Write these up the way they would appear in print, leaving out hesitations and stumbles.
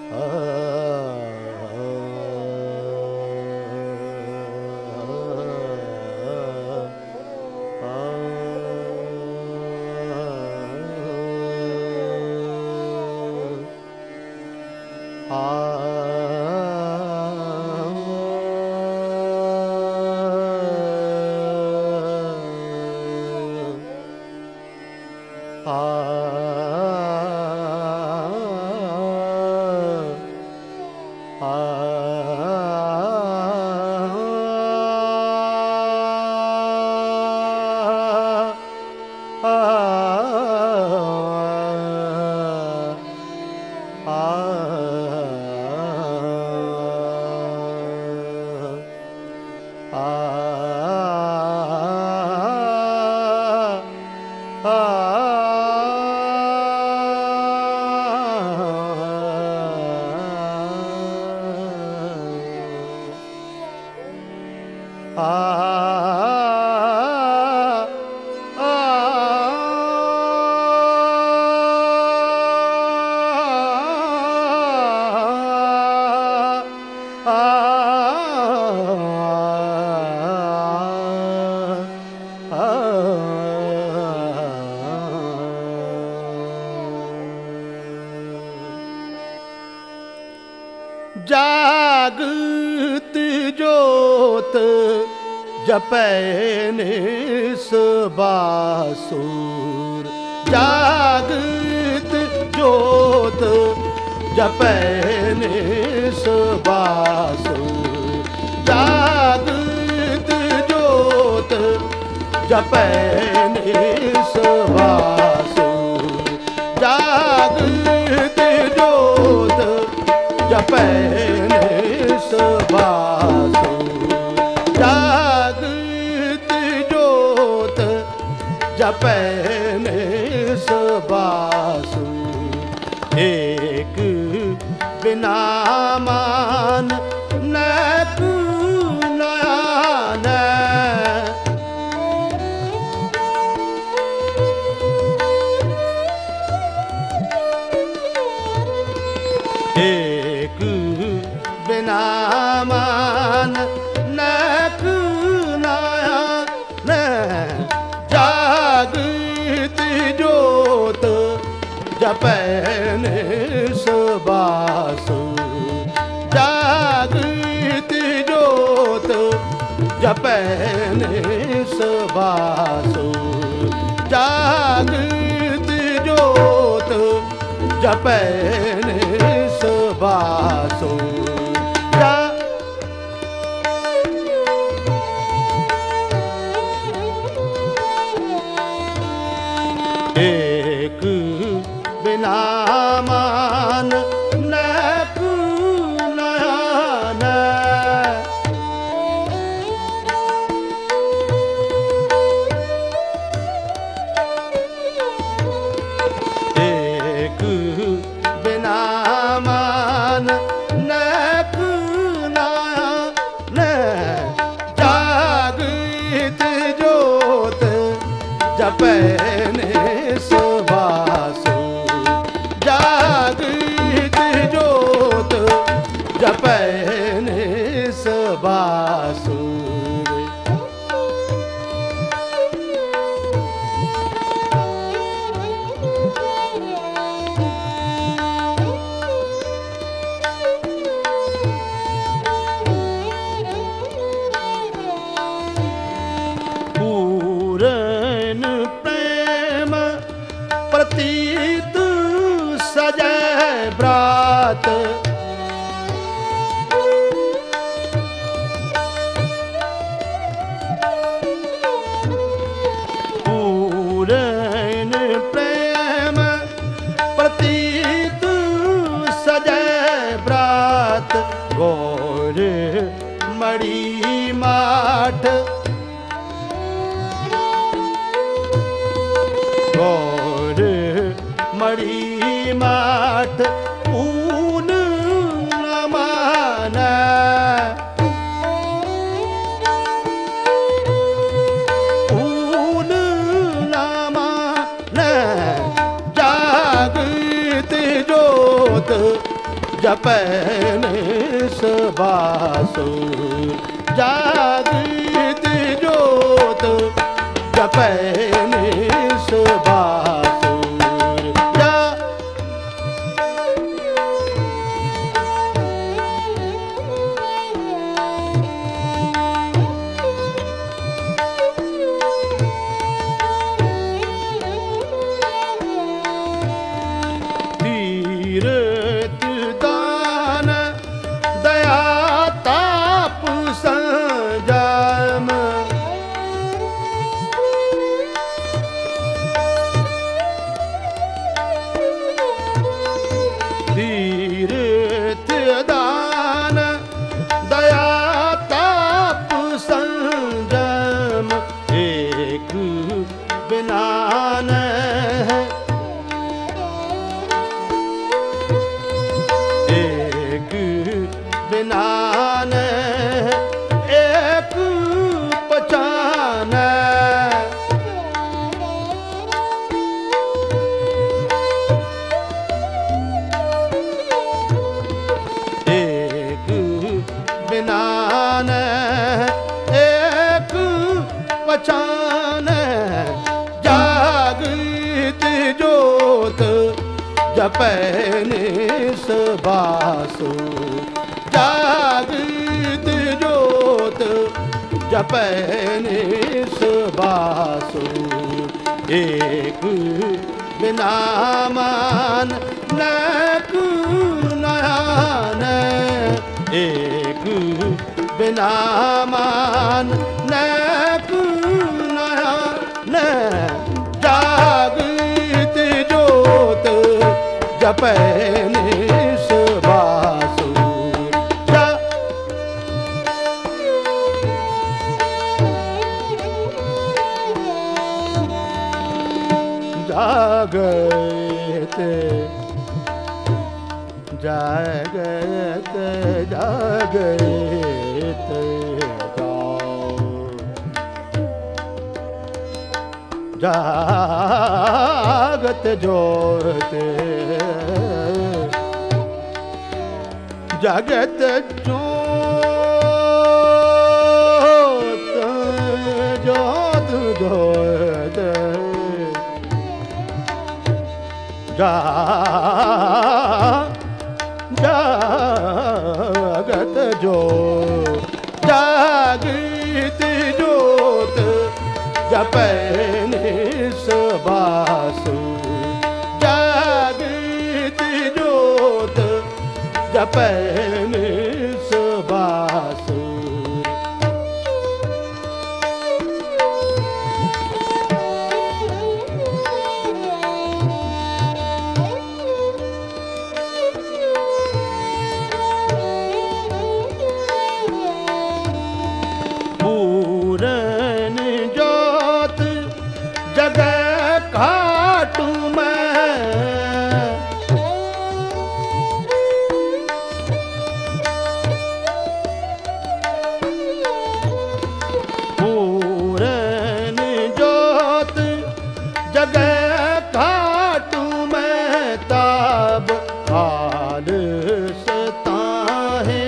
जागत जोत जपैने बासुर, जागत जोत जपैने बासुर, जागत जोत जपैने बासुर, जागत जोत जपैने बासुर, जागत जोत जपैने बासुर। एक बिना मान नैक नयन, एक बिना मान नैक नयन, जागत जोत जपैने बासुर, जागत जोत जपैने बासुर, जागत जोत जपैने बासुर। एक बिना मान नैक नयन, एक बिना मान नैक नयन, जागत जोत जपैने बासुर, जागत जोत जपैने बासुर। पूरन प्रेम प्रतीत सजय ब्रात, पूरन प्रेम प्रतीत सजय ब्रात, गौर मणि माठ, गौर मणि माठ ऊन न मान, ऊन न मान, जागत जोत जपैन बासुर जागृत जोत जपैन बासुर जा तीरथ दान दया ताप संजम तीरथ दान दया ताप संजम एक बिना है एक बिना एक पहचान एक बिना एक पहचान जागृत जोत जपैन बासुर जागृत जोत जपैन बासुर एक बिना मान नक नयन एक बिना मान नक नयन जागृत जोत जपैन बासुर जागत जागत जागत जागत जोत जगत जोत जोत जोत जागत जोत जागृत जोत जपैन बासुर जागृत जोत जपैन बासुर पूरन जोत जगह काटू मैं पूरन जोत जगह काटू मैं ताब हाल सता है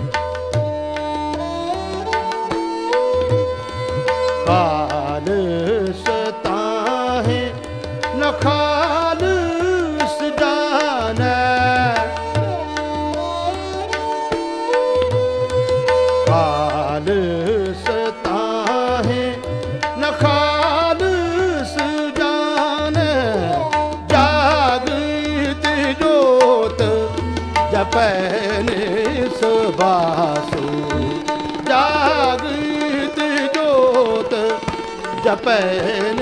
काल सता है न खालस जाना काल सता है न खालस जाना जागृत जोत जपैन बासुर जागृत जोत जपैन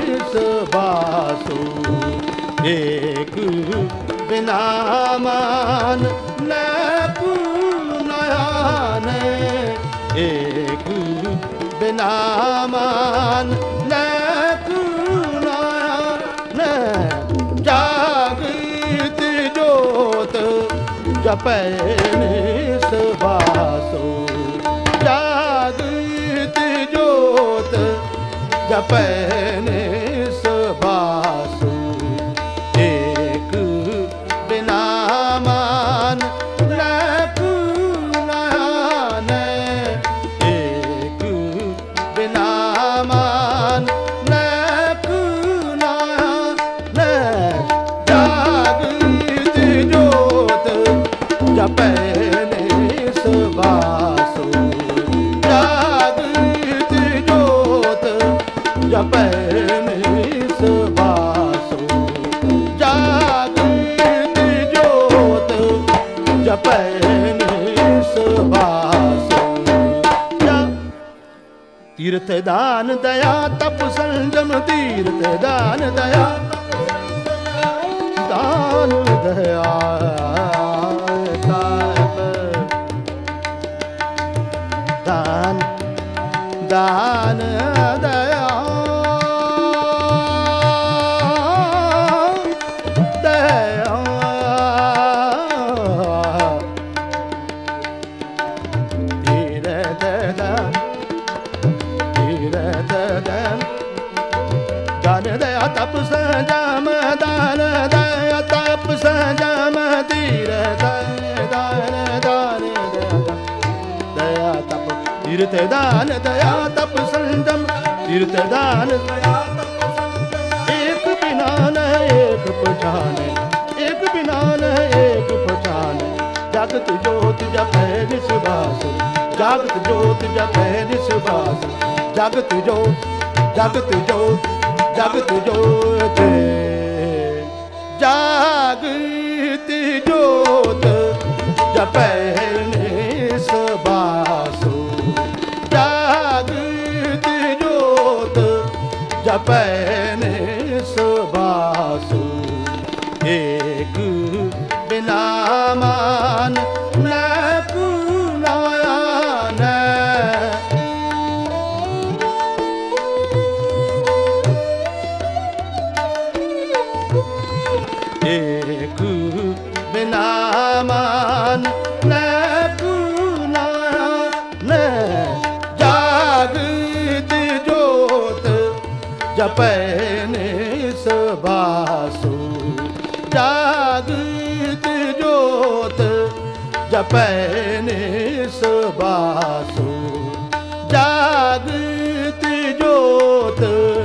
बासुर एक बिना मान नक नयन एक बिना मान नक नयन जागृत जोत जपैन बासुर जागृत जोत जपैन बासुर एक बिना मान जपै निसबासु। तीर्थ दान दया तप संयम, तीर्थ दान दया दान दया तप दान दान दया दया तीर्थ दान दान दया तप संयम, दान दया तप संयम, तीर्थ दान दान दया तप, तीर्थ दान दया तप संयम, तीर्थ दान दया तप संयम। एक बिना न एक पहचाने, एक बिना न एक पहचाने, जागत ज्योत जपै निसबासु, जागत ज्योत जपै निसबासु, जागत ज्योत जागत ज्योत जागत ज्योत जागत ज्योत जपै निसबासु, जागत ज्योत जपै निसबासु। एक बिना मान न कुलायन, एक बिना मान न कुलायन, जागत ज्योत जपै निसबासु, जागत ज्योत जपै निसबासु, जागत ज्योत